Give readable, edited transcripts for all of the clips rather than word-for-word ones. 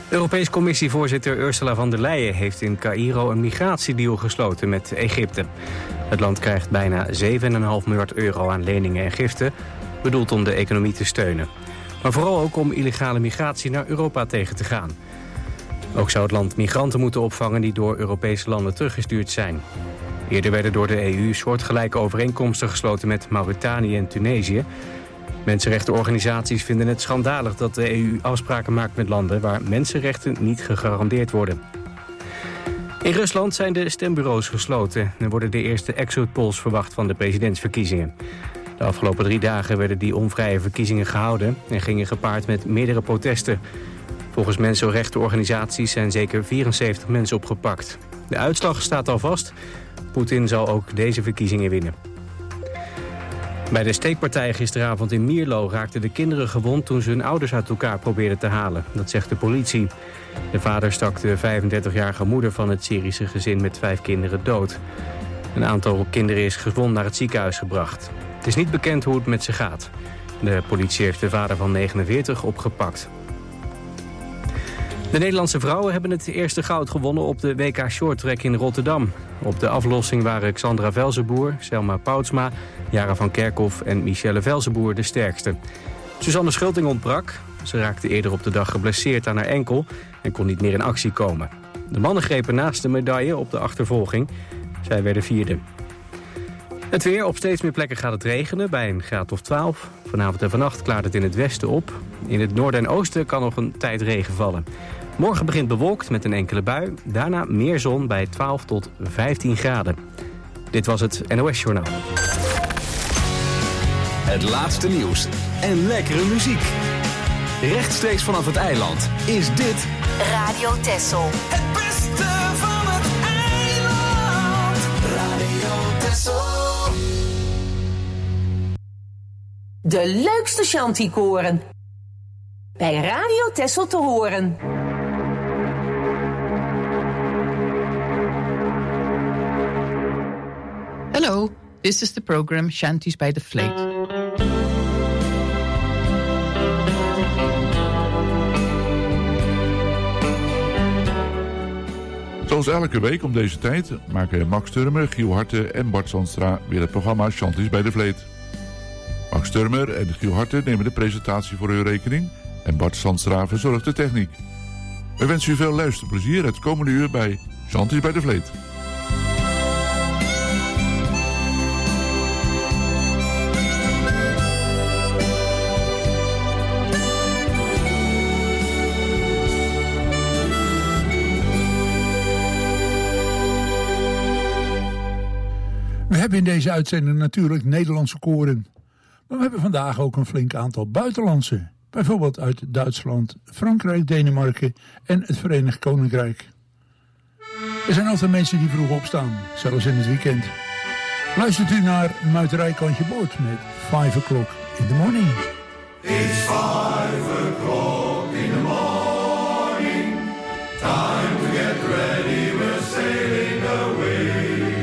Europees Commissievoorzitter Ursula von der Leyen heeft in Caïro een migratiedeal gesloten met Egypte. Het land krijgt bijna 7,5 miljard euro aan leningen en giften, bedoeld om de economie te steunen. Maar vooral ook om illegale migratie naar Europa tegen te gaan. Ook zou het land migranten moeten opvangen die door Europese landen teruggestuurd zijn. Eerder werden door de EU soortgelijke overeenkomsten gesloten met Mauritanië en Tunesië. Mensenrechtenorganisaties vinden het schandalig dat de EU afspraken maakt met landen waar mensenrechten niet gegarandeerd worden. In Rusland zijn de stembureaus gesloten en worden de eerste exit polls verwacht van de presidentsverkiezingen. De afgelopen 3 dagen werden die onvrije verkiezingen gehouden en gingen gepaard met meerdere protesten. Volgens mensenrechtenorganisaties zijn zeker 74 mensen opgepakt. De uitslag staat al vast. Poetin zal ook deze verkiezingen winnen. Bij de steekpartij gisteravond in Mierlo raakten de kinderen gewond toen ze hun ouders uit elkaar probeerden te halen. Dat zegt de politie. De vader stak de 35-jarige moeder van het Syrische gezin met 5 kinderen dood. Een aantal kinderen is gewond naar het ziekenhuis gebracht. Het is niet bekend hoe het met ze gaat. De politie heeft de vader van 49 opgepakt. De Nederlandse vrouwen hebben het eerste goud gewonnen op de WK Shorttrack in Rotterdam. Op de aflossing waren Xandra Velzenboer, Selma Poutsma, Jara van Kerkhoff en Michelle Velzenboer de sterkste. Suzanne Schulting ontbrak. Ze raakte eerder op de dag geblesseerd aan haar enkel en kon niet meer in actie komen. De mannen grepen naast de medaille op de achtervolging. Zij werden 4e. Het weer, op steeds meer plekken gaat het regenen bij een graad of 12. Vanavond en vannacht klaart het in het westen op. In het noorden en oosten kan nog een tijd regen vallen. Morgen begint bewolkt met een enkele bui. Daarna meer zon bij 12 tot 15 graden. Dit was het NOS Journaal. Het laatste nieuws en lekkere muziek. Rechtstreeks vanaf het eiland is dit Radio Texel. Het beste van het eiland. Radio Texel. De leukste shantykoren. Bij Radio Texel te horen. Hello, this is the program Shanties by the Fleet. Zoals elke week om deze tijd maken Max Turmer, Giel Harte en Bart Zandstra weer het programma Shanties bij de Vleet. Max Turmer en Giel Harte nemen de presentatie voor uw rekening en Bart Zandstra verzorgt de techniek. We wensen u veel luisterplezier het komende uur bij Shanties bij de Vleet. We hebben in deze uitzending natuurlijk Nederlandse koren. Maar we hebben vandaag ook een flink aantal buitenlandse. Bijvoorbeeld uit Duitsland, Frankrijk, Denemarken en het Verenigd Koninkrijk. Er zijn altijd mensen die vroeg opstaan, zelfs in het weekend. Luistert u naar Muiterij Kantje Boord met 5 o'clock in the morning. It's 5 o'clock in the morning. Time to get ready, we're sailing away.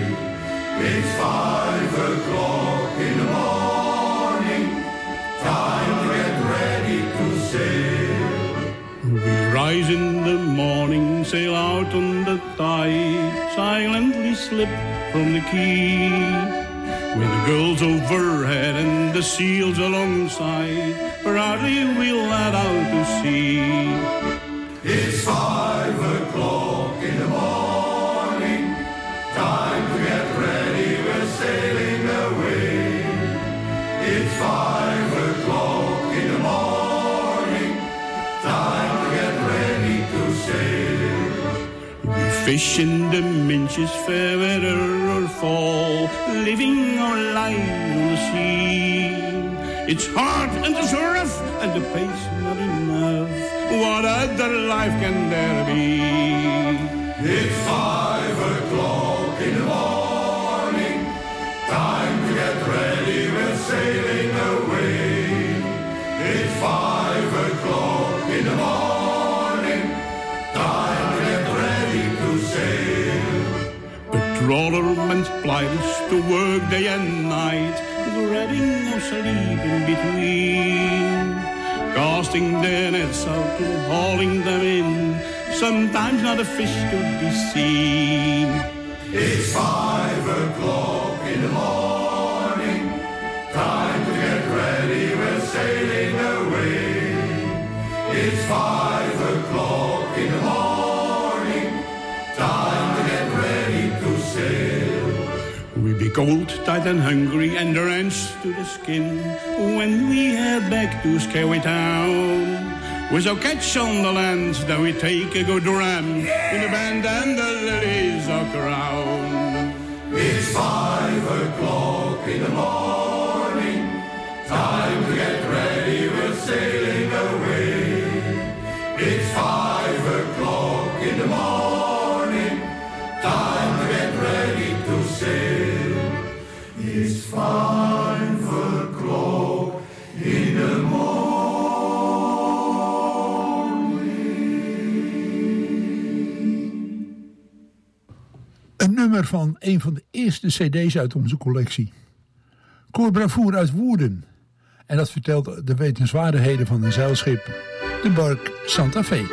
It's 5 o'clock in the morning. Time to get ready to sail. We rise in the morning, sail out on the tide, silently slip from the quay. With the girls overhead and the seals alongside, proudly we'll let out to sea. It's 5 o'clock in the morning. Time to get ready, we're sailing away. It's 5 o'clock in the morning. Time to get ready to sail. We fish in the minches, fair weather or fall, living our life on the sea. It's hard and it's rough and the pace not enough. What other life can there be? It's 5 o'clock in the morning. Time to get ready, we're sailing away. It's 5 o'clock in the morning. Time to get ready to sail. A trawlerman's plight is to work day and night, dreading no sleep in between. casting their nets out and hauling them in. Sometimes not a fish could be seen. It's 5 o'clock in the morning, time to get ready, we're sailing away. It's 5 o'clock in the morning, time to get ready to sail. We be cold, tight and hungry and drenched to the skin when we head back to Skyway Town. With our catch on the land, then we take a good ram in the band and the lilies are crowned. It's 5 o'clock in the morning, time to get ready, we're sailing away. It's 5 o'clock in the morning, time to get ready to sail. It's 5 o'clock in the morning. Een nummer van een van de eerste cd's uit onze collectie. Koor Bravoer uit Woerden. En dat vertelt de wetenswaardigheden van een zeilschip. De bark Santa Fe.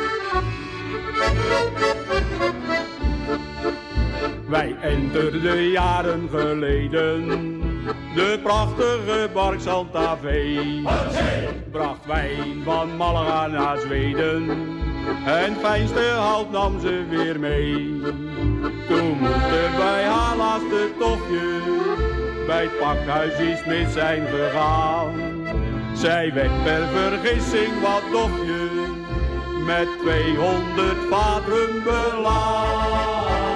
Wij enterden jaren geleden de prachtige bark Santa Fe. Bracht wijn van Malaga naar Zweden en fijnste hout nam ze weer mee. Toen moest er bij haar laatste tochtje bij het pakhuis iets mis zijn gegaan. Zij werd per vergissing wat dochtje met 200 vaten belaan.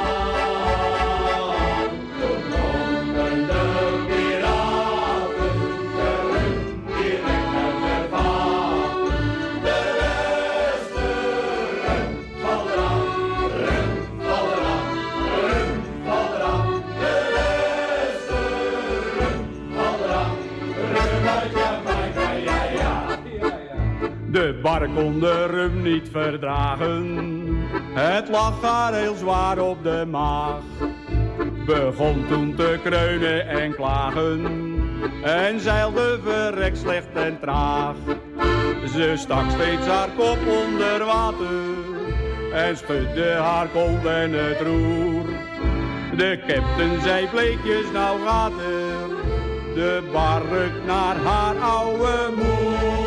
De bark kon de rum niet verdragen, het lag haar heel zwaar op de maag. Begon toen te kreunen en klagen, en zeilde verrekt slecht en traag. Ze stak steeds haar kop onder water, en schudde haar kont en het roer. De captain zei bleekjes, nou gaat er de bark naar haar oude moer.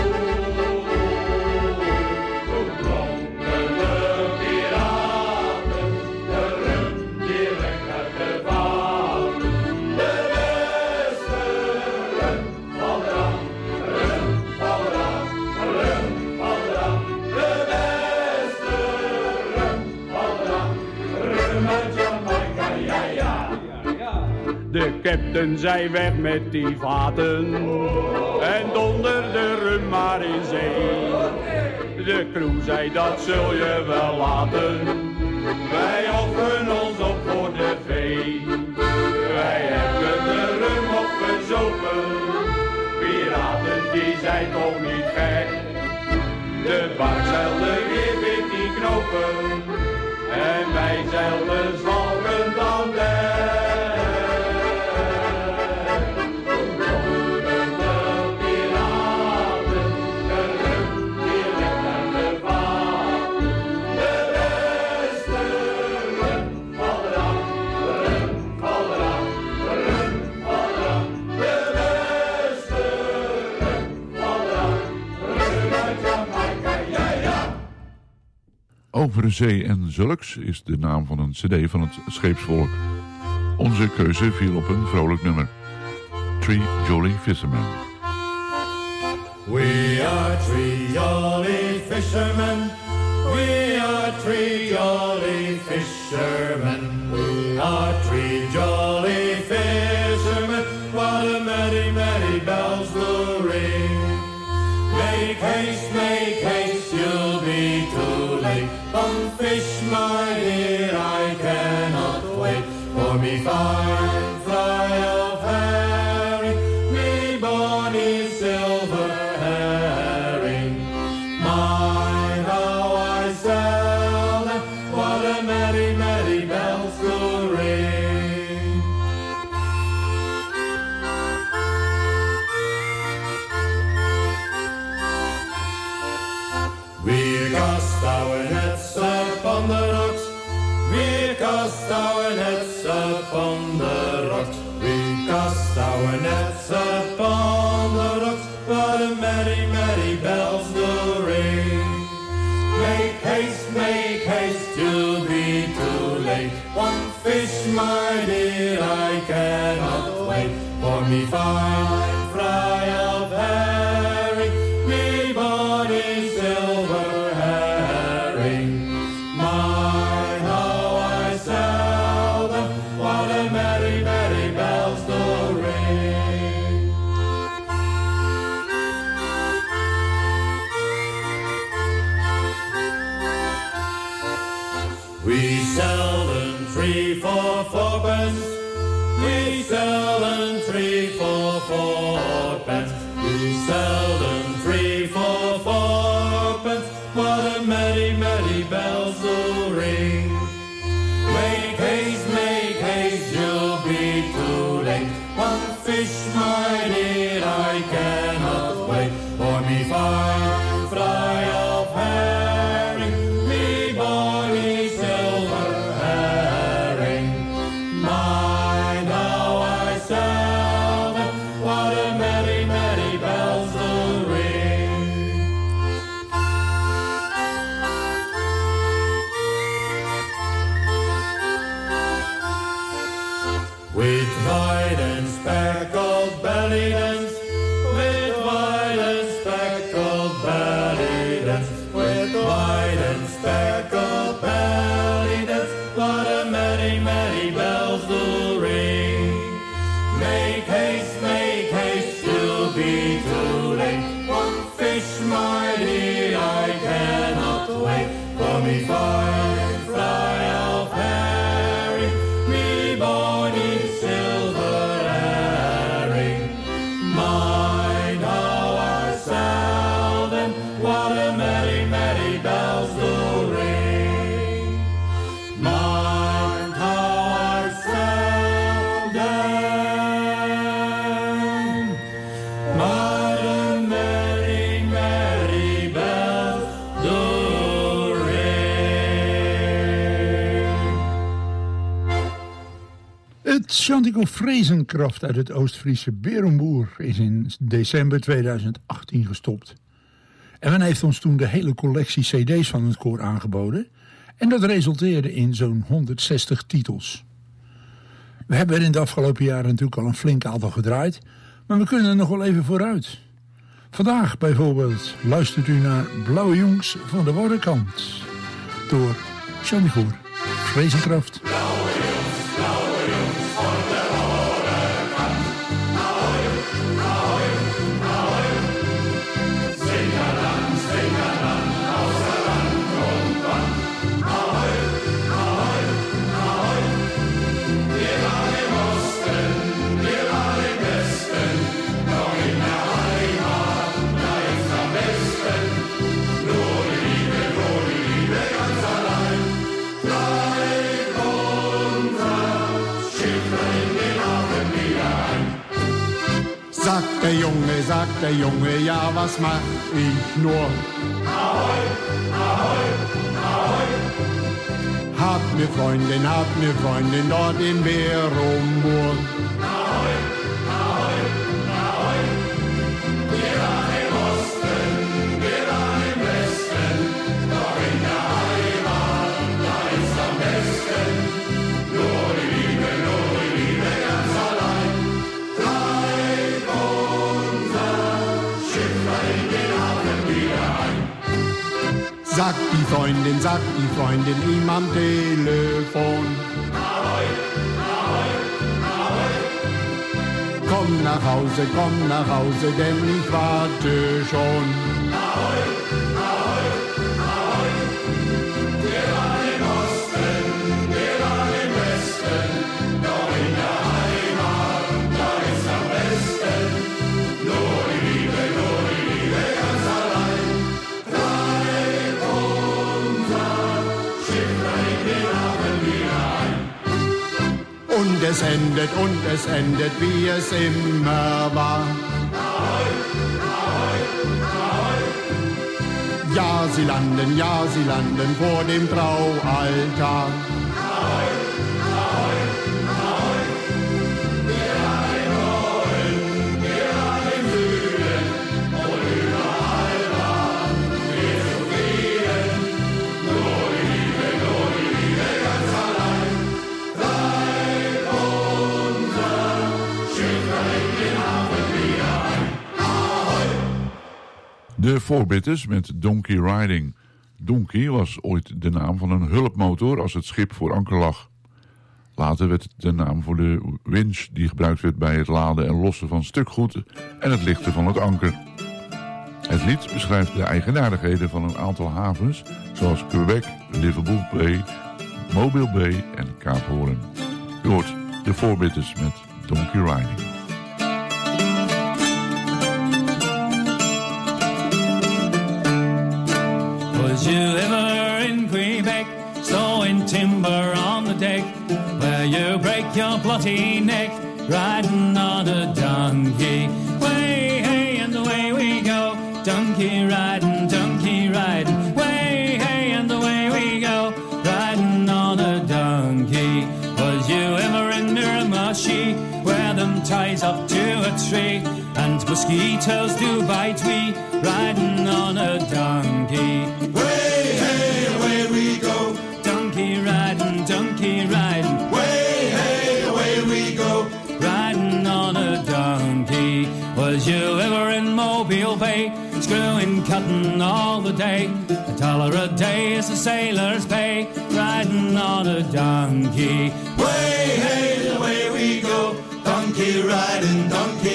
De captain zei weg met die vaten en donderde rum maar in zee. De crew zei dat zul je wel laten, wij offeren ons op voor de vee. Wij hebben de rum opgezopen, piraten die zijn toch niet gek. De bark zeilde weer 14 knopen en wij zeilden zwalkend aan dek. Over Zee en Zulks is de naam van een cd van het scheepsvolk. Onze keuze viel op een vrolijk nummer. 3 Jolly Fishermen. We are 3 jolly fishermen. We are 3 jolly fishermen. We are 3 jolly fishermen. What a merry, merry bells will ring. Make haste, you'll be too late. Come fish, my dear, I cannot wait. For me fine fry of herring, me bonny silver herring. My, how I sell them, what a merry, merry bells will ring. our nets upon the rocks. We cast our nets upon the rocks. We cast our nets upon the rocks. But the merry, merry bells do ring. Make haste, you'll be too late. One fish, my dear, I cannot wait. For me fine fry of herring, me bonny silver herring. My, how I sell them, what a merry, merry bells do ring. We sell them 3 for 4pence. We sell them 3 for 4pence. We sell them 3 for 4pence. What a merry, merry bells do ring. Make haste, you'll be too late. One fish, my dear, I cannot wait. For me fine fry of herring, me bonny silver herring. Mine, how I sell them, what a merry, merry bells do ring. With white and speckled belly dance, with white and speckled belly dance, with white and speckled belly dance, what a merry, merry bells do ring. Make haste, you'll be too late. One fish, my dear, I cannot wait. For me fine fry of herring, me bonny silver herring. Mind how I sell them, what a merry, merry bells do ring. Mind how I sell them, what a merry, merry bells do ring. Het Chantico Frezenkraft uit het Oost-Friese Berenboer is in december 2018 gestopt. En men heeft ons toen de hele collectie cd's van het koor aangeboden. En dat resulteerde in zo'n 160 titels. We hebben er in de afgelopen jaren natuurlijk al een flink aantal gedraaid. Maar we kunnen er nog wel even vooruit. Vandaag bijvoorbeeld luistert u naar Blauwe Jongs van de Warrekant. Door Chantico Frezenkraft. Sagt der Junge, ja, was mach ich nur? Ahoi, ahoi, ahoi. Hab ne Freundin dort in Berenboer. Ahoi, ahoi, ahoi. Wir waren im Osten, wir waren im Westen, doch in der Heimat, da ist am besten. Nur die Liebe ganz allein. Treib unser Schifflein in den Hafen wieder ein. Sagt die Freundin ihm am Telefon. Ahoi, ahoi, ahoi. Komm nach Hause, denn ich warte schon. Ahoi, ahoi, ahoi. Wir waren im Osten, wir waren im Westen, doch in der Heimat, da ist am besten. Nur die Liebe ganz allein. Treib unser Schifflein in den Hafen wieder ein. Und es endet, wie es immer war. Ahoi, ahoi, ahoi. Ja, sie landen vor dem Traualtar. De Fourbitters met Donkey Riding. Donkey was ooit de naam van een hulpmotor als het schip voor anker lag. Later werd het de naam voor de winch die gebruikt werd bij het laden en lossen van stukgoed en het lichten van het anker. Het lied beschrijft de eigenaardigheden van een aantal havens zoals Quebec, Liverpool Bay, Mobile Bay en Kaap Hoorn. U hoort de Fourbitters met Donkey Riding. Was you ever in Quebec, stowing timber on the deck, where you break your bloody neck, riding on a donkey? Way, hey, and away we go, donkey riding, way, hey, and away we go, riding on a donkey. Was you ever in Miramichi, where them ties up to a tree, and mosquitoes do bite we, riding on a donkey? Way, hey, away we go, donkey riding, way, hey, away we go, riding on a donkey. Was you ever in Mobile Bay, screwing cotton all the day? $1 a day is a sailor's pay, riding on a donkey. way, hey, away we go, donkey riding,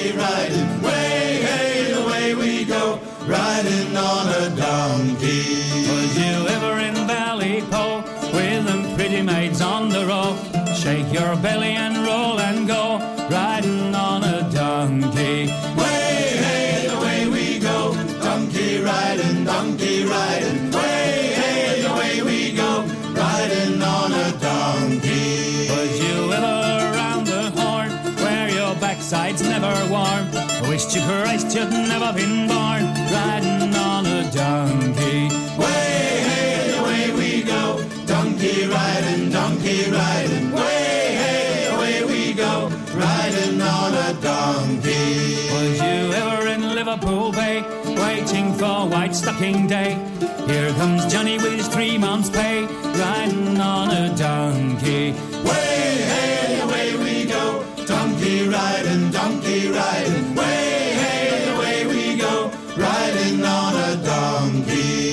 way, hey, away we go, riding on a donkey. Was you ever in Ballypoe, with them pretty maids on the row? Shake your belly and roll and go, riding on a donkey. Way, hey, away we go, donkey riding, way, hey, away we go, riding on a donkey. Was you ever around the Horn, where your backside's never warm? I wish to Christ you'd never been born, riding on a donkey. Way, hey, away we go, donkey riding, way, hey, away we go, riding on a donkey. Was you ever in Liverpool Bay, waiting for White Stocking Day? Here comes Johnny with his 3 months' pay, riding on a donkey. Way, hey, away we go, donkey riding, way, hey, away we go, riding on a donkey.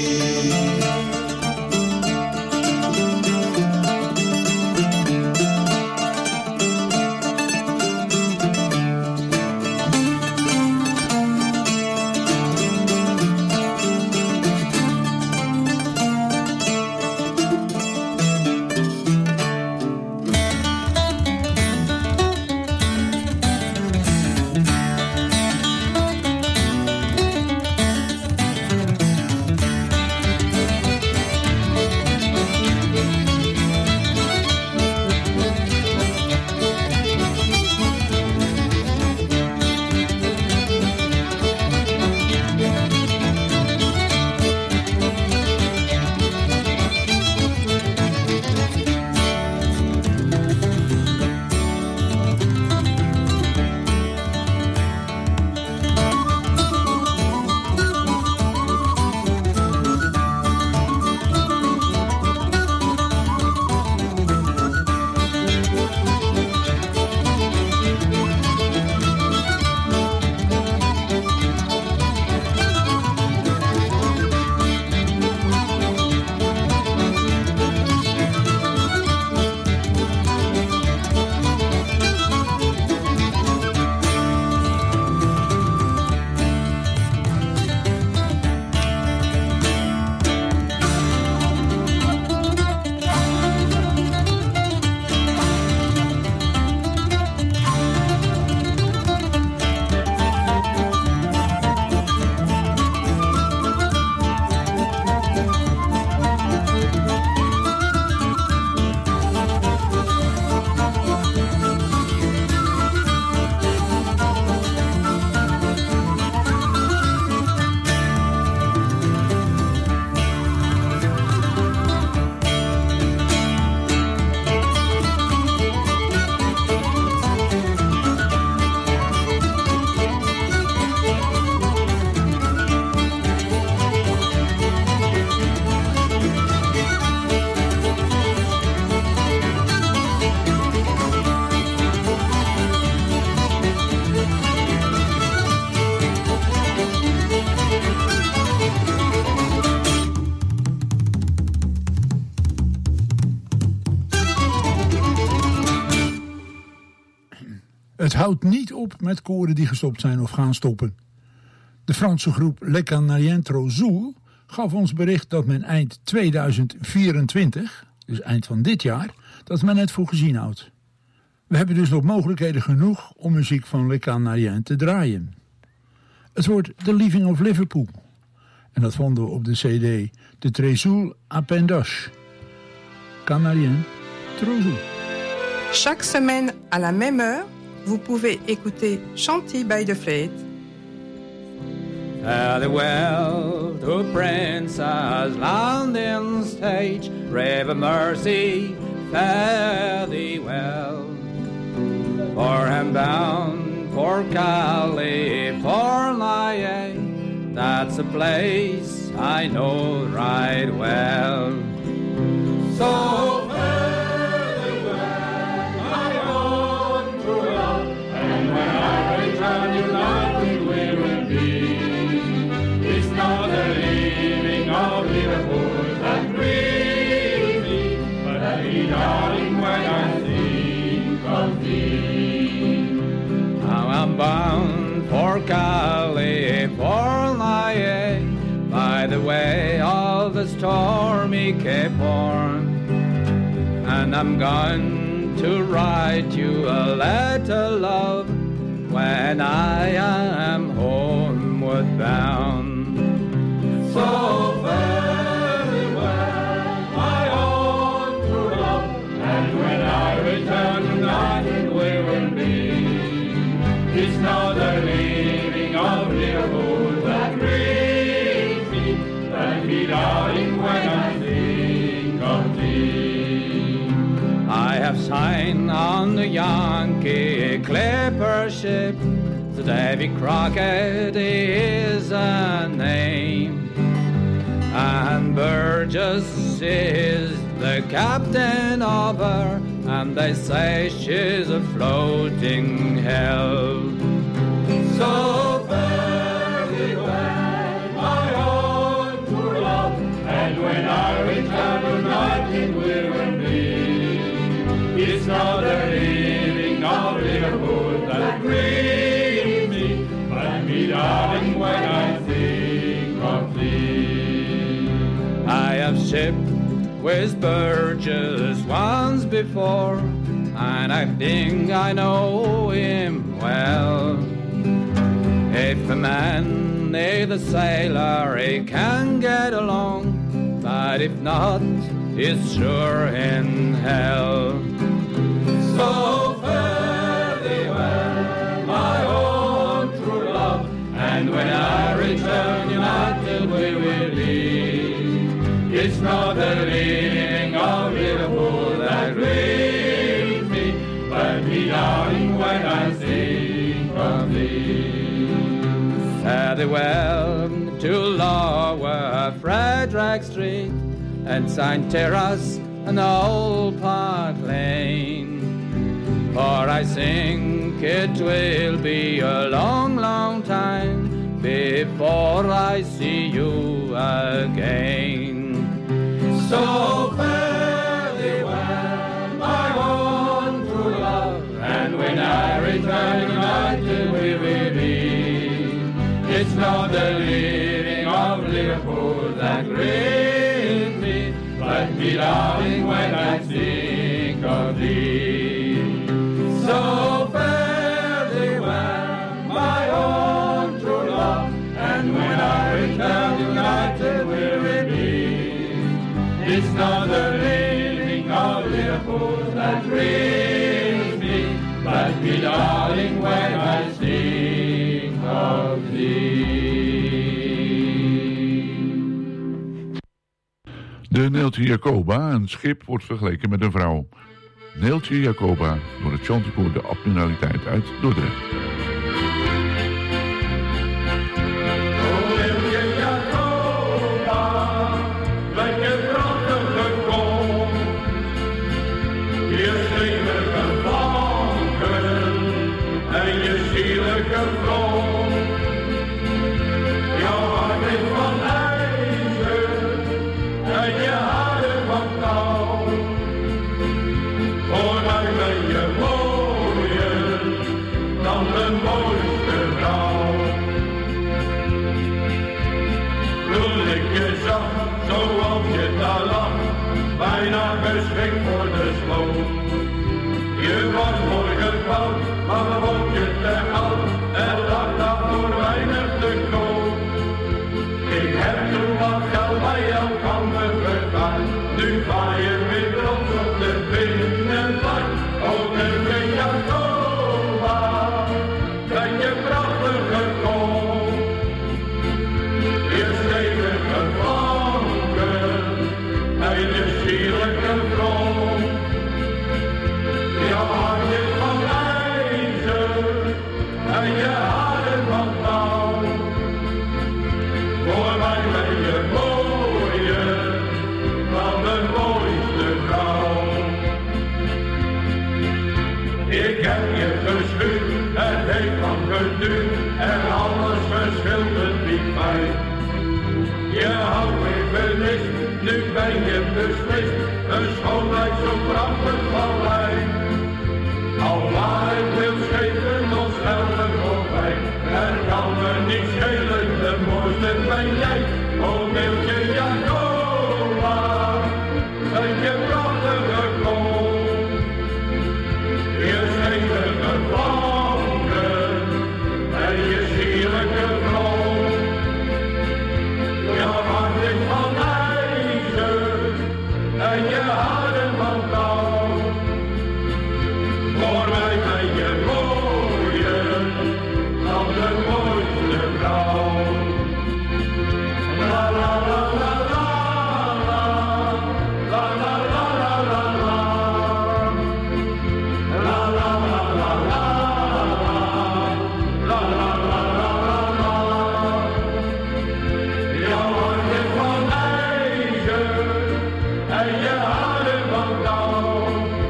Het houdt niet op met koren die gestopt zijn of gaan stoppen. De Franse groep Le Canarien Trozoul gaf ons bericht dat men eind 2024, dus eind van dit jaar, dat men het voor gezien houdt. We hebben dus nog mogelijkheden genoeg om muziek van Le Canarien te draaien. Het wordt The Leaving of Liverpool. En dat vonden we op de cd de Trozoul Appendage. Canarien Trozoul. Chaque semaine à la même heure, vous pouvez écouter Chanty by the Fleet. Fare thee well to Princess Landing Stage, Brave Mercy, fare thee well. For I'm bound for California, that's a place I know right well. So fare thee well, my own true love, and when I return united we will be. It's not the leaving of Liverpool that grieves me, but the darling when I think of thee. Now I'm bound for California, by the way of the stormy Cape Horn, and I'm going to write you a letter, love, when I am homeward bound. So fare thee well, my own true love, and when I return united we will be. It's not the leaving of Liverpool that grieves me, but me darling when I think of thee. I have signed on the Yankee Clipper ship, so Davy Crockett is a name, and Burgess is the captain of her, and they say she's a floating hell. So fare thee well, my own true love, and when I return united we will be. It's not the leaving of Liverpool that grieves me, but me darling when I think of thee. I have shipped with Burgess once before, and I think I know him well. If a man needs a sailor, he can get along, but if not, he's sure in hell. So fare thee well, my own true love, and when I return united we will be. It's not the leaving of Liverpool that grieves me, but me darling when I think of thee. Fare thee well to Lower Frederick Street, and St. Terrace and Old Park Lane, for I think it will be a long, long time before I see you again. So fare thee well, my own true love, and when I return united we will be. It's not the leaving of Liverpool that grieves me, but me darling when I think of thee. So fare thee well, my own true love, and when I return united we will be. It's not the leaving of Liverpool that grieves me, but me darling when I think of thee. De Neeltje Jacoba, een schip, wordt vergeleken met een vrouw. Neeltje Jacoba, door het chanticoor De Admiraliteit uit Dordrecht. geschikt voor de sloot. Je was mooi gebouwd, maar we vond je te oud en lag dat voor weinig te groot. Ik heb toen wat geld bij elkaar gedaan, nu ga je weer trots op de binnenplein. Oh, de Jacoba, ben je prachtig gekomen. Je stevige flanken en je sierlijke vrouw. Je hart is van ijzer en je haren van touw. Voor mij ben je mooier dan de mooiste vrouw. Ik heb je geschuurd, het heeft lang geduurd en alles verschilt het niet fijn. Je houdt me benist, nu ben je beslist, een schoonheid zo prachtig van lijn. Al waar ik wil schepen ons helder voorbij, er kan me niet schelen, de mooiste ben jij. O Miltje Jacoba, ben je prachtige kool. Je stevige flanken en je sierlijke vrouw. Je hart is van ijzer en je haren van touw. Voor mij ben je mooier dan de mooiste vrouw. La la la la la la, la la la la la la, la la la la la, la la la la la. Jouw hart is van ijzer en je haren van touw.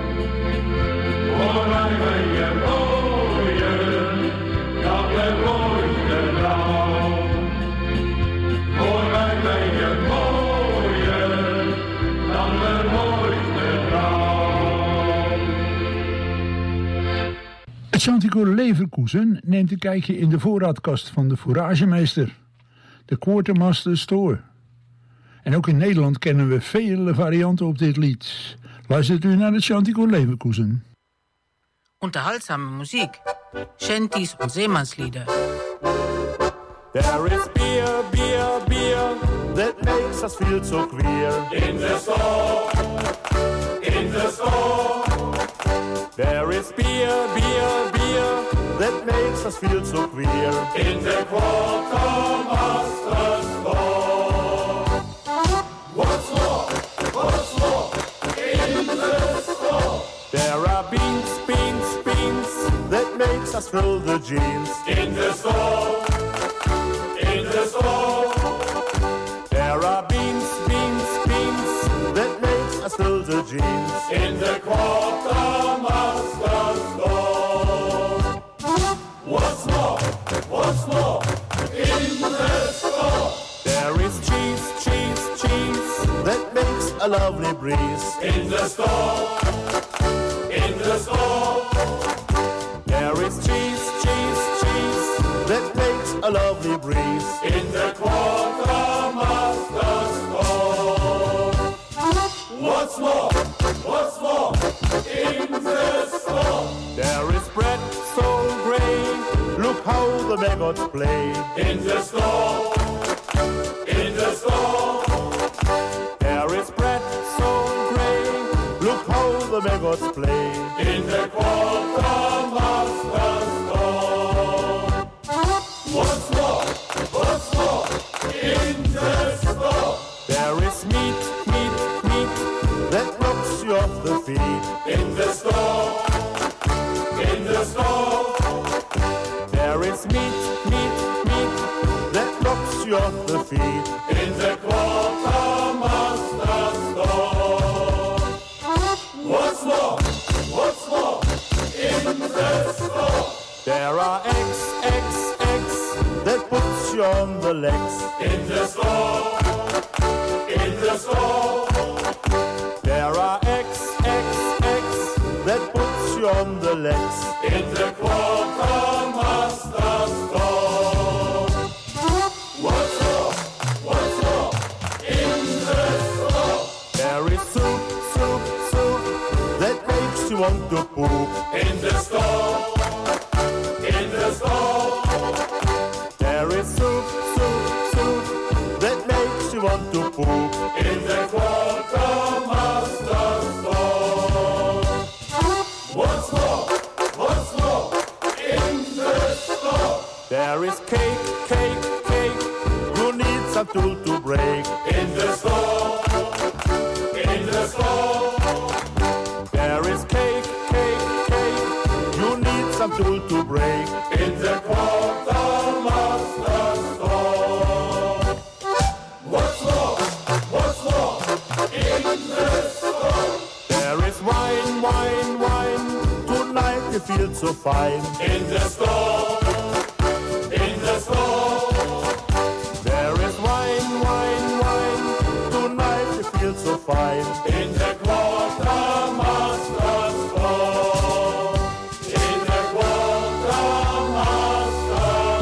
Voor mij ben je mooier dan de mooiste vrouw. Voor mij ben je mooier dan de mooiste vrouw. Het Chanticoor Leverkusen neemt een kijkje in de voorraadkast van de fouragemeester, de Quartermaster Store. En ook in Nederland kennen we vele varianten op dit lied. Luistert u naar het Chanticoor Leverkusen. Unterhaltsame Musik, Shanties und Seemannslieder. There is beer, beer, beer, that makes us feel so queer. In the store, in the store. There is beer, beer, beer, that makes us feel so queer. In the Quartermaster store. What's more, in the store. There are beans, beans, beans, that makes us fill the jeans. In the store, in the store. There are beans, beans, beans, that makes us fill the jeans. In the Quartermaster store. What's more, in the store. There is cheese, cheese, cheese, that makes a lovely breeze. In the store, in the store. There is cheese, cheese, cheese, that makes a lovely breeze. In the Quartermaster store. What's more, in the store. There is bread so grey, look how the maggots play. In the store, in the store. There is bread so grey, look how the maggots play. In the Quartermaster store. What's more, in the store. There is meat, meat, meat, that knocks you off the feet. In the store, in the store. There is meat, meat, meat, that knocks you off the feet. In the Quartermaster store. What's more, in the store. There are eggs, eggs, eggs, that puts you on the legs. In the store, in the store. There are eggs, eggs, eggs, that puts you on the legs. In the Quartermaster store. What's more, in the store. There is soup, soup, want to poop. In the stall, in the stall. There is soup, soup, soup that makes you want to poop. In the quartermaster stall. Once more, in the stall. There is cake, cake, cake. You need some tool to break. In the stall, in the stall. There is cake, cake, cake. You need some tool to break. In the quartermaster stall. Once more, in the stall. There is wine, wine, wine. Tonight you feel so fine. In the stall, in the stall. There is wine, wine, wine. Tonight you feel so fine. In the quartermaster stall. In the quartermaster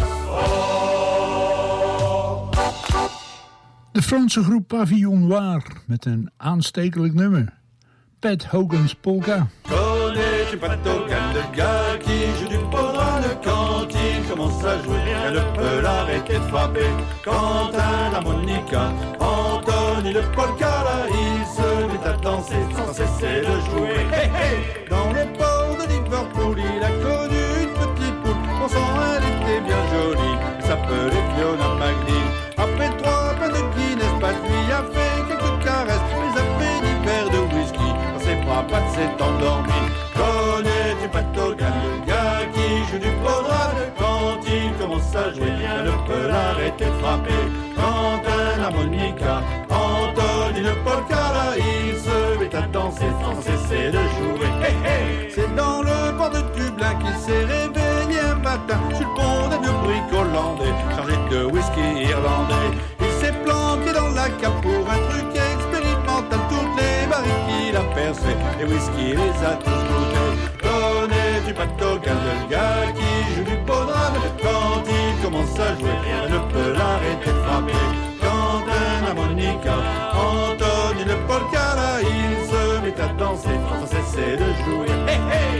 stall. De Franse groep Pavillon Noir met een aanstekelijk nummer. Pat Hogan's Polka. Connais-tu pas Togan, le gars qui joue du podrone? Quand il commence à jouer, rien ne peut l'arrêter de frapper. Quand un harmonica entonne le polka, là, il se met à danser sans cesser de jouer. Hey, hey. Dans le port de Liverpool, il a connu une petite poule. Bon sang, elle était bien jolie, elle s'appelait Fiona McNeil. Après 3 pains de Guinness, Pat lui a fait quelques caresses, les a fait 10 verres de whisky. Pat s'est endormi. Connais-tu Pat Hogan, le gars qui joue du podrone? Quand il commence à jouer, rien ne peut l'arrêter de frapper. Quand un harmonica entonne une polka, là, il se met à danser sans cesser de jouer. Hey, hey. C'est dans le port de Dublin qu'il s'est réveillé un matin sur le pont d'un vieux brick hollandais chargé de whisky irlandais. Il s'est planqué dans la cave pour un truc expérimental. Toutes les barriques qu'il a percées, les whisky les a tous goûtés. Connais-tu Pat Hogan, le gars qui joue du podrone? Quand il commence à jouer, rien ne peut l'arrêter de frapper. Quand un harmonica entonne une polka, là, il se met à danser sans cesser de jouer. Hey, hey.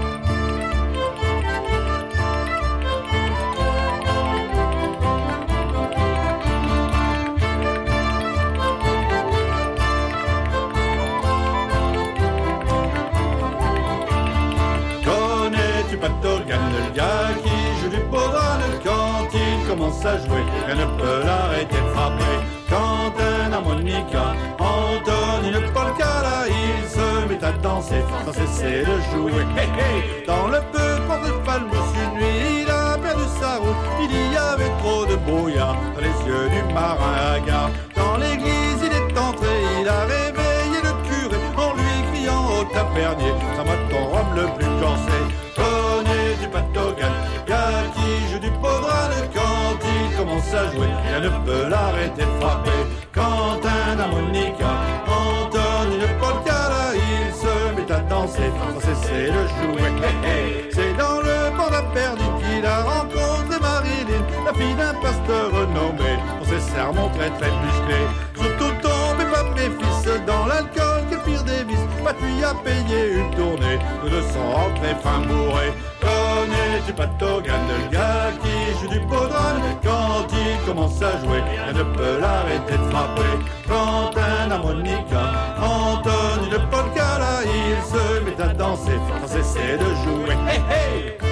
Pat Hogan, le gars qui joue du podrone? Quand il commence à jouer, rien ne peut l'arrêter de frapper. Quand un harmonica entonne une polka, là, il se met à danser sans cesser de jouer. Hey, hey. Dans le peu port de Falmouth, une nuit, il a perdu sa route. Il y avait trop de brouillard dans les yeux du marin hagard. Dans l'église, il est entré, il a réveillé le curé en lui criant au tavernier: ça moi ton rhum le plus corsé. Connais-tu Pat Hogan, gars qui joue du podrone? Quand il commence à jouer, rien ne peut l'arrêter de frapper. Quand un harmonica entonne une polka, là, il se met à danser sans cesser de jouer. Hey, hey. C'est dans le port d'Aperdu qu'il a rencontré Marilyn, la fille d'un pasteur renommé, pour ses sermons très très musclés. Surtout tombez pas mes fils dans l'alcool, quel pire des vices. Pat lui a payé une tournée de 200 rentrées fin bourrées. Connais-tu Pat Hogan, le gars qui joue du podrone? Quand il commence à jouer, rien ne peut l'arrêter de frapper. Quand un harmonica entonne une polka, là, il se met à danser sans cesser de jouer. Hey, hey.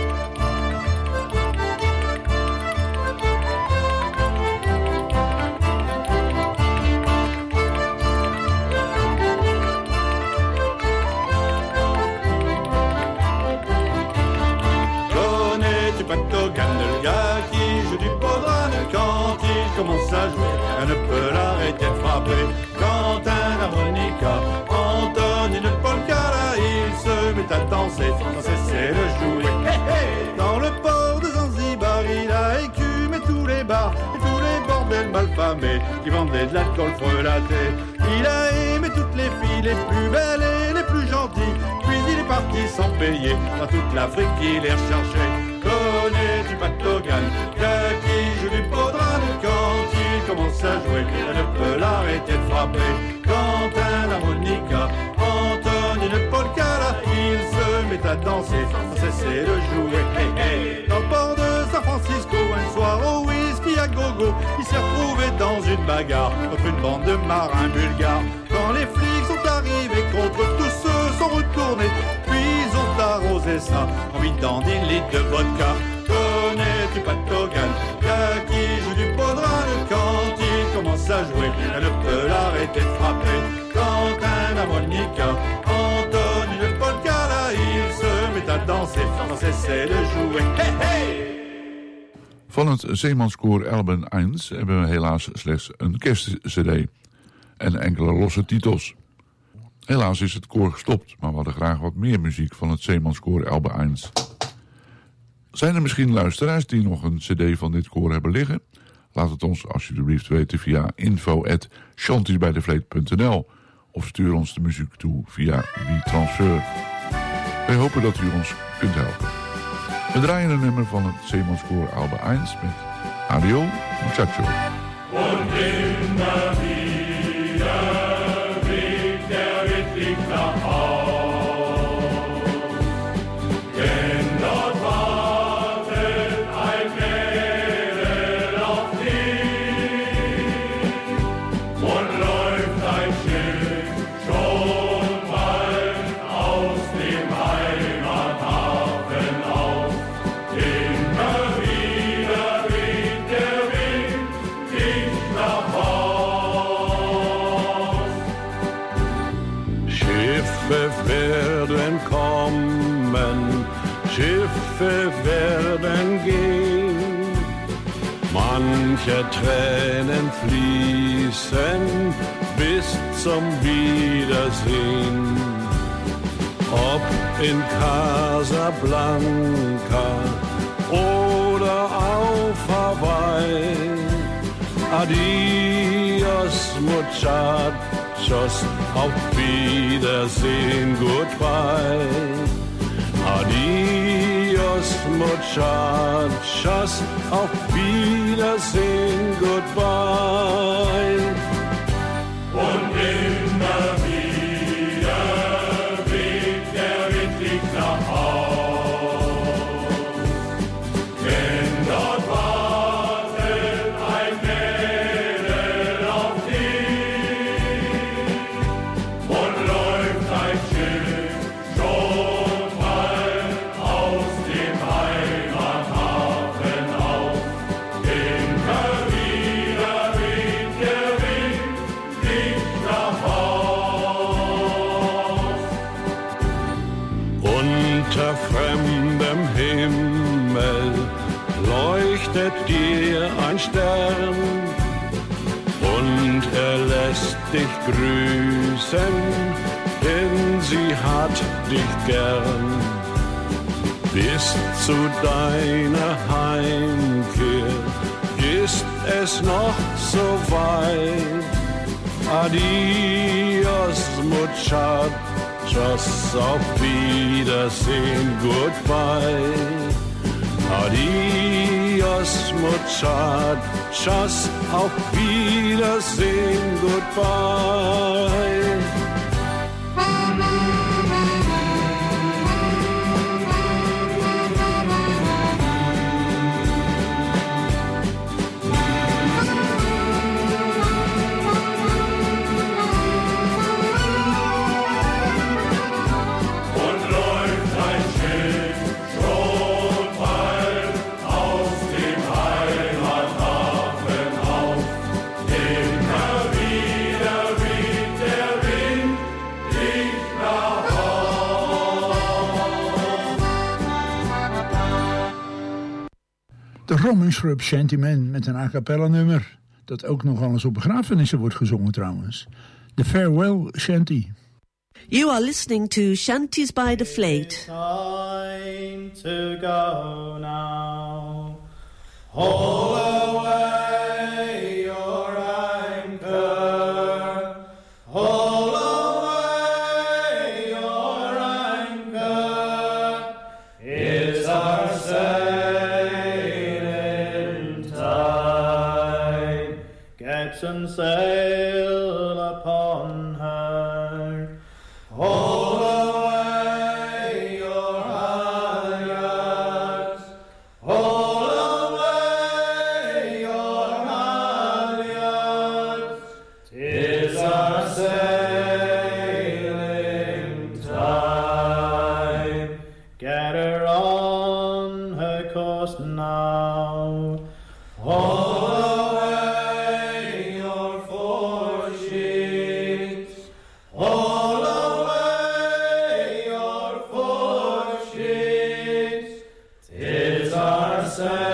Pat Hogan, le gars qui joue du podrone? Quand il commence à jouer, rien ne peut l'arrêter de frapper. Quand un harmonica entonne une polka, là, il se met à danser sans cesser de jouer. Hey, hey. Dans le port de Zanzibar, il a écumé tous les bars et tous les bordels malfamés qui vendaient de l'alcool frelaté. Il a aimé toutes les filles les plus belles et les plus gentilles. Puis il est parti sans payer dans toute l'Afrique qu'il les recherchait. Connais-tu Pat Hogan, gars qui joue du podrone? Quand il commence à jouer, rien ne peut l'arrêter de frapper. Quand un harmonica entonne une polka, là, il se à danser sans cesser de jouer. Hey, hey. Dans le port de San Francisco, un soir au whisky à gogo, il s'est retrouvé dans une bagarre contre une bande de marins bulgares. Quand les flics sont arrivés, contre tous ceux sont retournés, puis ils ont arrosé ça en vidant des litres de vodka. Connais-tu Pat Hogan, gars qui joue du podran quand il commence à jouer, elle ne peut l'arrêter de frapper. Quand un harmonica entonne une polka, là il se met à danser sans cesser de jouer. Hey, hey! Van het zeemanskoor Alben 1 hebben we helaas slechts een kerstcd en enkele losse titels. Helaas is het koor gestopt, maar we hadden graag wat meer muziek van het zeemanskoor Alben 1. Zijn er misschien luisteraars die nog een cd van dit koor hebben liggen? Laat het ons alsjeblieft weten via info@chantiesbijdevleet.nl of stuur ons de muziek toe via WeTransfer. Wij hopen dat u ons kunt helpen. We draaien een nummer van het zeemanskoor Alben 1 met Adio Muchacho. Und immer wieder blickt der Wittling nach Haus, denn dort wartet ein Mädel auf dich und läuft ein Schiff schon bald aus dem Heimathafen aus. Immer wieder weht der Wind dich nach Haus. Schiffe werden kommen, Schiffe werden gehen, manche Tränen fließen bis zum Wiedersehen. Ob in Casablanca oder auf Hawaii, adios muchachos, auf Wiedersehen, goodbye. Adios muchachos, auf Wiedersehen, goodbye. Und immer wieder weht der Wind dich nach Haus, denn dort wartet ein Mädel auf dich und läuft ein Schiff schon bald aus dem Heimathafen aus. Immer wieder weht der Wind dich nach Haus. Unter fremdem Himmel leuchtet dir ein Stern und er lässt dich grüßen, denn sie hat dich gern. Bis zu deiner Heimkehr ist es noch so weit. Adios muchachos, auf Wiedersehen, goodbye. Adios muchachos, auf Wiedersehen, goodbye. Und läuft ein Schiff schon bald aus dem Heimathafen aus. Immer wieder weht der Wind dich nach De Roman Shrub Shantyman met een a cappella nummer. Dat ook nogal eens op begrafenissen wordt gezongen trouwens. De Farewell Shanty. You are listening to Shanties by the Fleet. Time to go now. Haul away your anchor. Haul away your anchor. It's our sailing tide. Get some sail upon her. Haul away your Haul away your foreshicks, 'tis our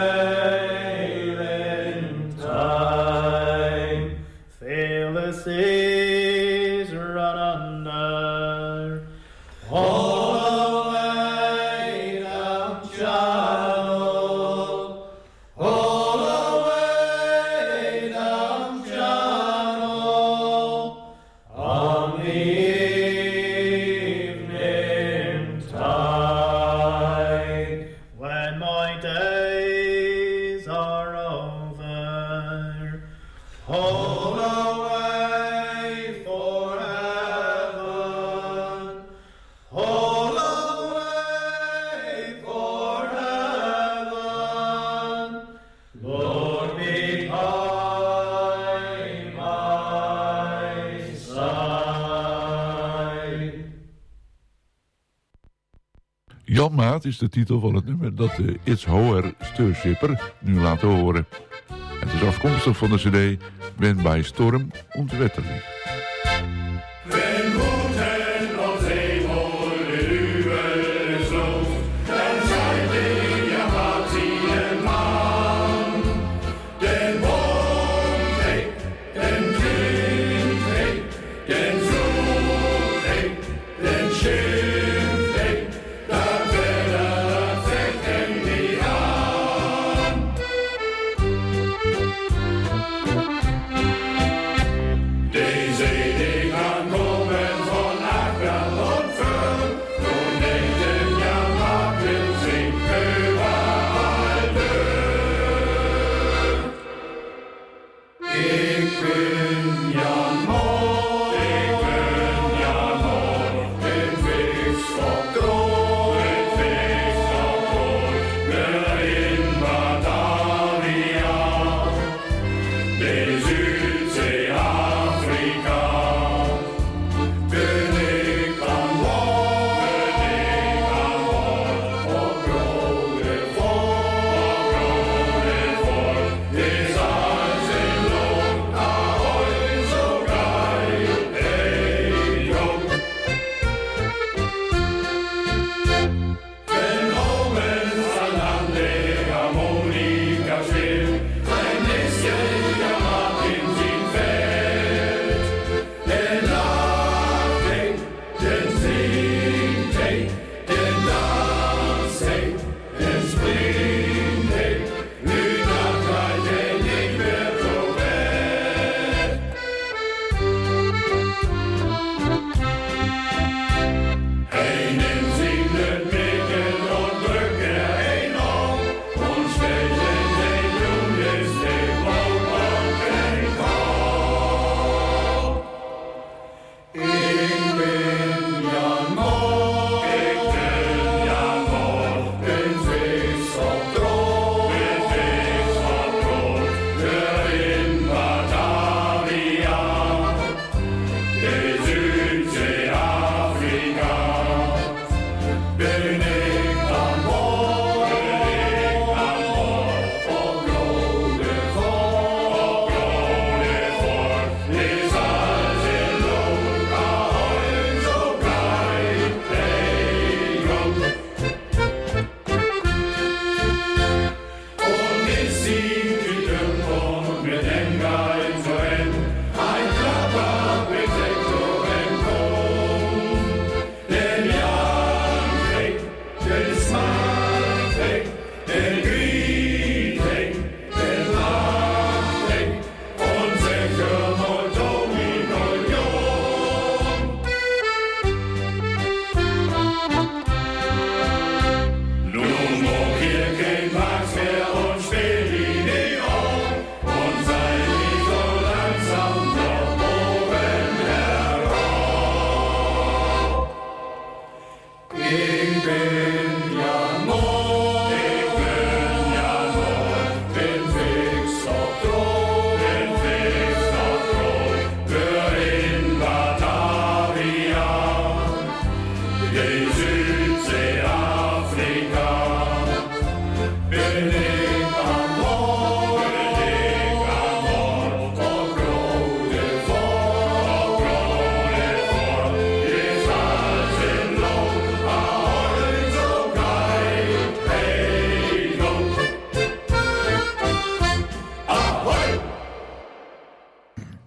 sailing time. Feel the seas run under, haul away down channel, haul away down channel, on the evening tide. When my days are over, haul away for heaven, haul away for heaven. Lord, be by my side. Jan Maat is de titel van het nummer dat de It's Hoer Steurschipper nu laten horen. Het is afkomstig van de cd Wenn bei Storm und Wetter liegt. Wenn Guten auf Seewohl Übel ist los, dann seid ihr ja Mann. Den Bohnweg, den Windweg, den Flugweg, den Schiffweg, da zecken die an. Deze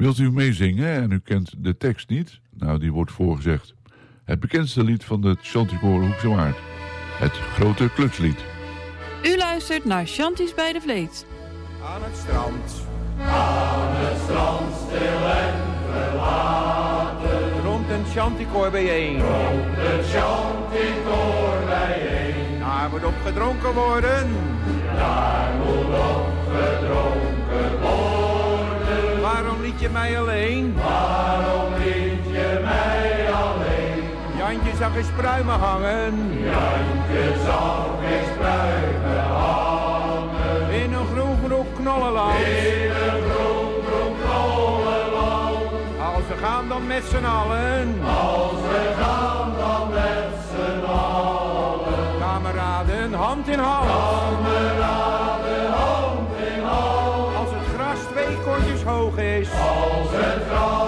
Wilt u meezingen en u kent de tekst niet? Nou, die wordt voorgezegd. Het bekendste lied van de Chanticoren Hoekse Waard. Het grote klutslied. U luistert naar Chanties bij de Vleet. Aan het strand. Aan het strand, stil en verlaten. Rond een chanticoor bijeen. Rond een chanticoor bijeen. Daar moet op gedronken worden. Daar moet op gedronken worden. Waarom liet je mij alleen? Waarom liet je mij alleen? Jantje zag eens pruimen hangen. Jantje zag eens pruimen hangen. In een groen knollenland. In een groen knollenland. Als we gaan dan met z'n allen. Als we gaan dan met z'n allen. Kameraden, hand in hand. Kameraden, hand in hand. Als het gras 2 kontjes hoog is. Als het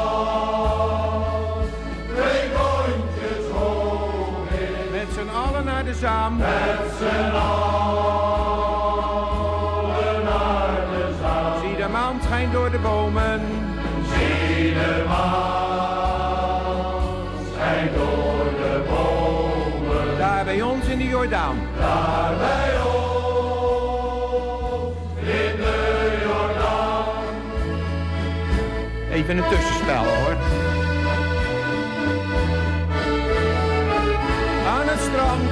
gras 2 kontjes hoog is. Met z'n allen naar de zaam. Met z'n allen naar de zaam. Zie de maan schijnt door de bomen. Zie de maan schijnt door de bomen. Daar bij ons in de Jordaan. Daar bij ons in de Jordaan. Even een tussenspel hoor. Aan het strand.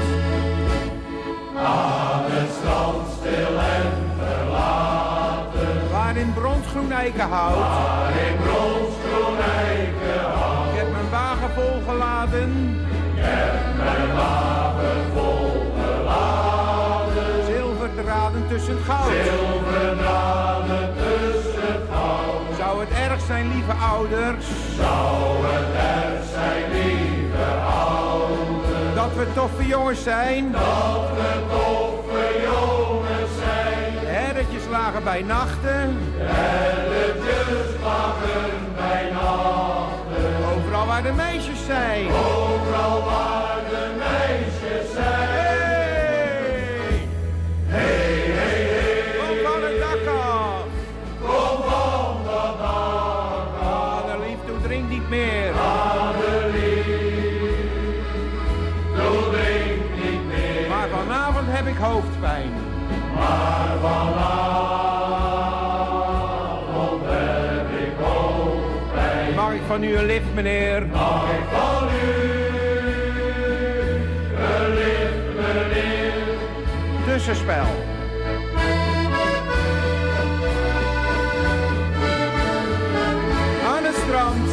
Aan het strand, stil en verlaten. Waar in bronsgroen eikenhout. Waar in bronsgroen eikenhout. Ik heb mijn wagen volgeladen. Ik heb mijn wagen volgeladen. Zilverdraden tussen het goud. Zilverdraden tussen het goud. Zou het erg zijn, lieve ouders? Zou het erg zijn, lieve ouders? Dat we toffe jongens zijn. Dat we toffe jongens zijn. De herretjes lagen bij nachten. De herretjes lagen bij nachten. Overal waar de meisjes zijn. Overal waar de meisjes zijn. Hey, hey, hey. Kom van het dak af. Kom van dat dak af. Adelief, doe drink niet meer. Maar vanavond heb ik hoofdpijn. Maar vanavond heb ik hoofdpijn. Mag ik van u een lift, meneer? Mag ik van u een lift, meneer? Tussenspel. Aan het strand.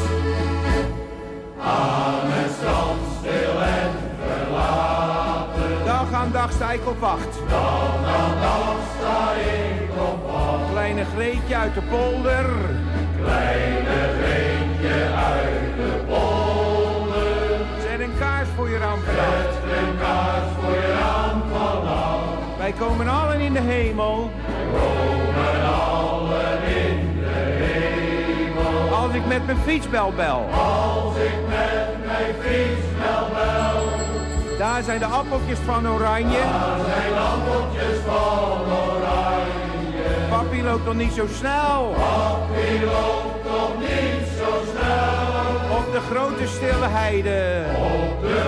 Aan het strand, stil en verlaten. Dag aan dag sta ik op wacht. Dag aan dag sta ik op wacht. Kleine Greetje uit de polder. Kleine Greetje uit de polder. Zet een kaars voor je raam vannacht. Zet een kaars voor je raam vannacht. Wij komen allen in de hemel. Wij komen allen in de hemel. Als ik met mijn fietsbel bel. Als ik met mijn fietsbel bel. Daar zijn de appeltjes van oranje. Daar zijn appeltjes van oranje. Papi loopt nog niet zo snel. Papi loopt nog niet zo snel. Op de grote stille heide. Op de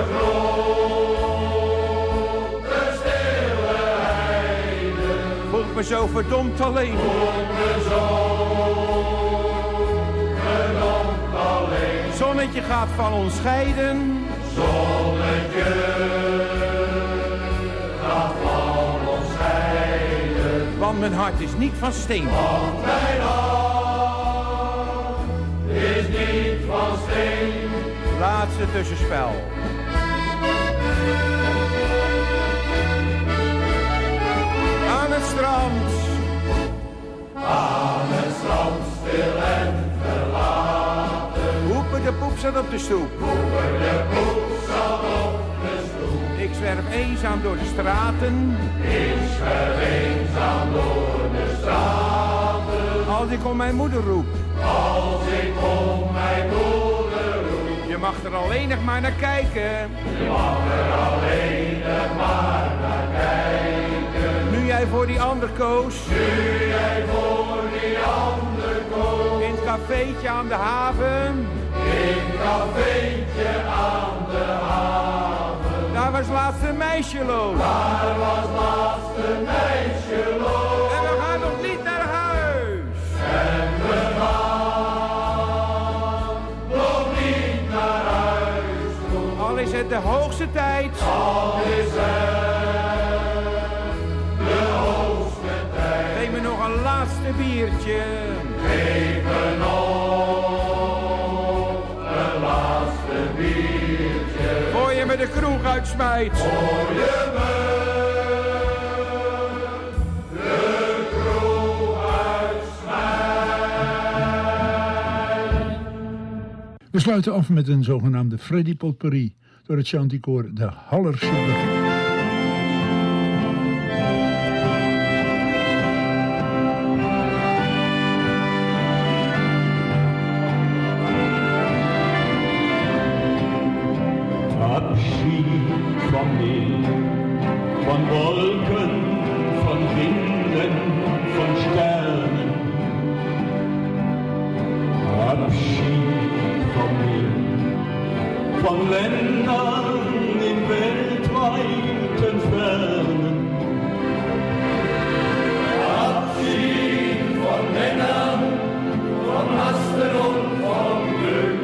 grote stille heide. Voelt me zo verdomd alleen. Voelt me zo verdomd alleen. Zonnetje gaat van ons scheiden. Zonnetje gaat van ons scheiden. Want mijn hart is niet van steen. Want mijn hart is niet van steen. Laatste tussenspel. Aan het strand. Aan het strand, stil en verlaten. Hoepen de poep zat op de stoep. Hoepen de poep zat op de stoep. Ik zwerf eenzaam door de straten. Ik zwerf eenzaam door de straten. Als ik om mijn moeder roep. Als ik om mijn moeder roep. Je mag er alleenig maar naar kijken. Je mag er alleenig maar naar kijken. Nu jij voor die ander koos. Nu jij voor die ander koos. In het cafeetje aan de haven. In het cafeetje aan de haven. Daar was laatst een meisje loos. Daar was laatst een meisje loos. En we gaan nog niet naar huis. En we gaan nog niet naar huis toe. Al is het de hoogste tijd. Al is het de hoogste tijd. Geef me nog een laatste biertje. Geef me nog een laatste biertje. Voor je me de kroeg uitsmijt. Voor je me de kroeg uitsmijt. We sluiten af met een zogenaamde Freddy Potpourri door het chanticoor de Hallerse Brugge. Abschied van Meer, van Wolken, van Winden, van Sternen. Abschied van Meer, van Ländern in weltweiten Fernen. Abschied von Männern, von Hasten und von Glück.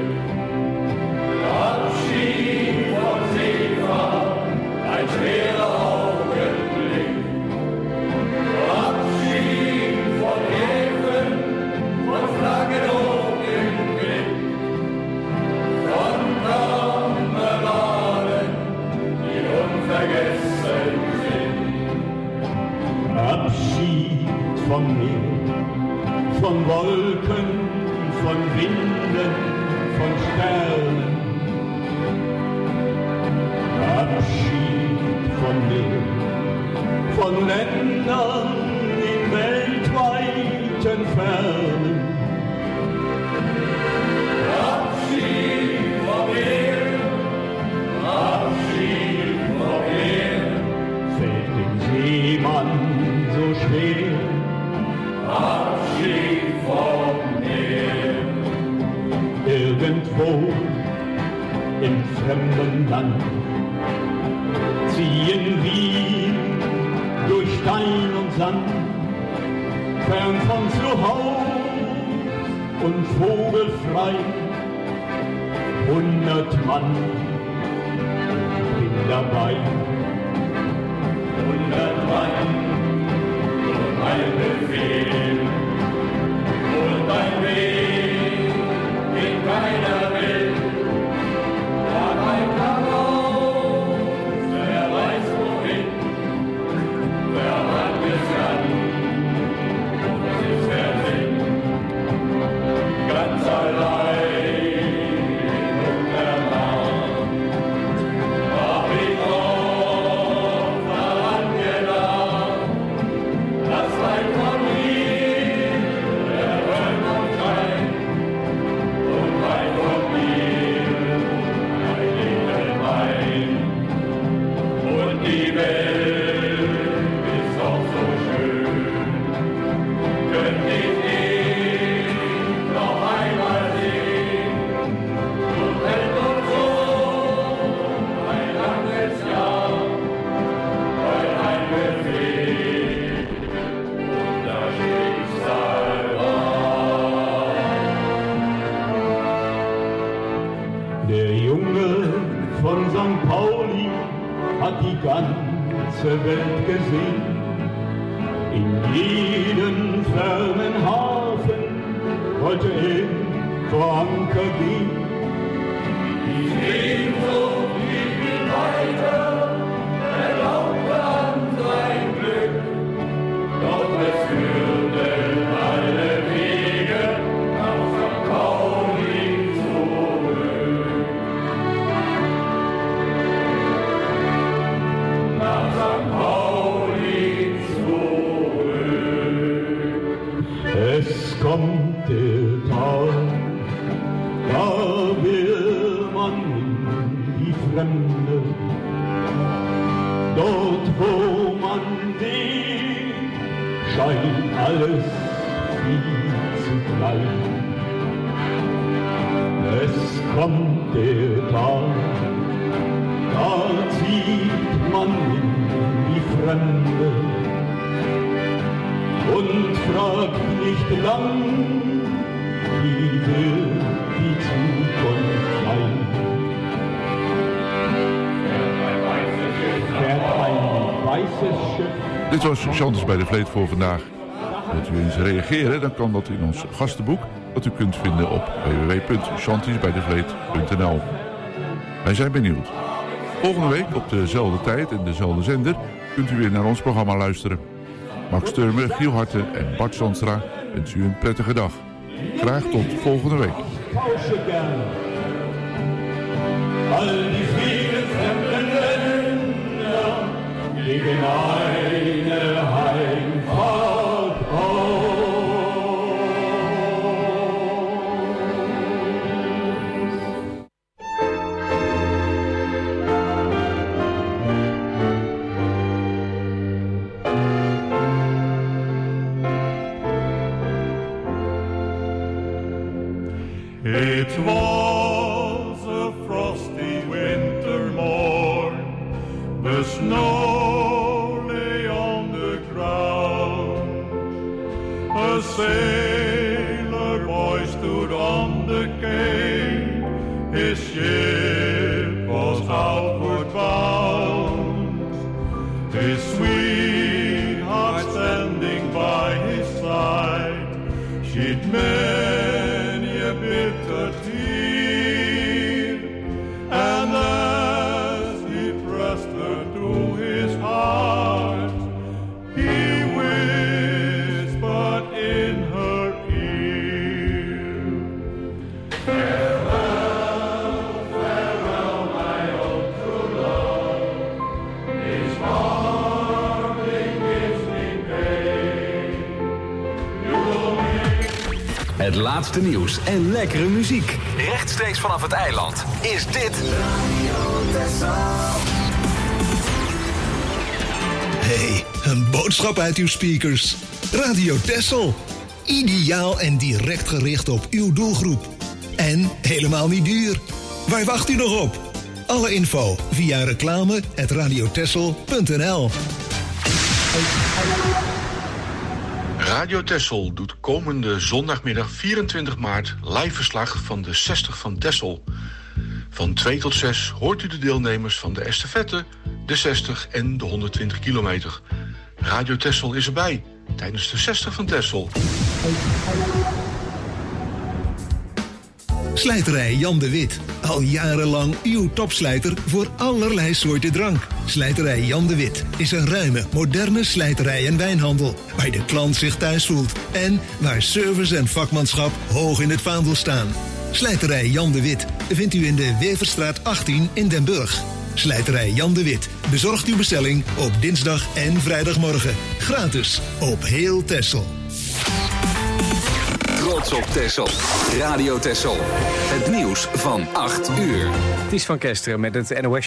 Abschied von Seefahrt, ein schwerer Augenblick. Abschied von Häfen, von Flaggen hoch im Blick. Von Kameraden, die unvergessen sind. Abschied von Meer, von Wolken, von Winden, von Sternen. Abschied von Meer, von Ländern in weltweiten Fernen. Abschied von mir, Abschied von mir. Fällt dem Seemann so schwer. Abschied von mir. Irgendwo im fremden Land ziehen wir durch Stein und Sand, fern von Zuhaus und vogelfrei. 100 Mann, bin dabei. 100 Mann, und ein Befehl, und ein Weg, den keiner will. Tag ein, Tag aus, wer weiß wohin, wer hat es kann, und das ist der Sinn. Ganz allein in dunkler Nacht, hab ich oft daran gedacht, das Leid von mir, der brennt und scheint, und weit von mir ein Lichterwein. Und die Welt ist doch so schön, könnt ich nicht noch einmal sehen, und hält uns so ein langes Jahr, weil ein Befehl und das Schicksal war. Der Junge von St. Pauli hat die ganze Welt gesehen. In jedem fernen Hafen wollte er vor Anker gehen. Die Sehnsucht liegt weiter, er glaubte an sein Glück, doch es führten alle Wege nach St. Pauli zurück. Nach St. Pauli zurück. Es kommt der Tag, da will man in die Fremde, dort wo man sieht, scheint alles viel zu klein. Es kommt der Tag, da zieht man in die Fremde und fragt nicht lang, wie wird die Zukunft sein. Fährt ein weißes Schiff. Dit was Chantys bij de Vleet voor vandaag. Wilt u eens reageren, dan kan dat in ons gastenboek, dat u kunt vinden op www.chantiesbijdevleet.nl. Wij zijn benieuwd. Volgende week op dezelfde tijd en dezelfde zender kunt u weer naar ons programma luisteren. Max Turmer, Giel Harten en Bart Zandstra wensen u een prettige dag. Graag tot volgende week. Al die vielen fremden Länder gegen eine Heimfahrt auf. It was a frosty winter morn, the snow lay on the ground. A sailor boy stood on the quay, his ship was outward bound. His sweetheart standing by his side, she'd many a bitter tear, and as he pressed her to his heart, he whispered in her ear, farewell, farewell, my old true love, this parting gives me pain. You will make. Het laatste nieuws en lekkere muziek. Rechtstreeks vanaf het eiland is dit Hey, een boodschap uit uw speakers. Radio Texel. Ideaal en direct gericht op uw doelgroep. En helemaal niet duur. Waar wacht u nog op? Alle info via reclame@radiotexel.nl. Radio Texel doet komende zondagmiddag 24 maart live verslag van de 60 van Texel. Van 2 tot 6 hoort u de deelnemers van de estafette, de 60 en de 120 kilometer. Radio Texel is erbij tijdens de 60 van Texel. Slijterij Jan de Wit. Al jarenlang uw topslijter voor allerlei soorten drank. Slijterij Jan de Wit is een ruime, moderne slijterij en wijnhandel, waar de klant zich thuis voelt en waar service en vakmanschap hoog in het vaandel staan. Slijterij Jan de Wit vindt u in de Weverstraat 18 in Den Burg. Slijterij Jan de Wit bezorgt uw bestelling op dinsdag en vrijdagmorgen. Gratis op heel Texel. Trots op Texel. Radio Texel. Het nieuws van 8 uur. Het is van Kesteren met het NOS.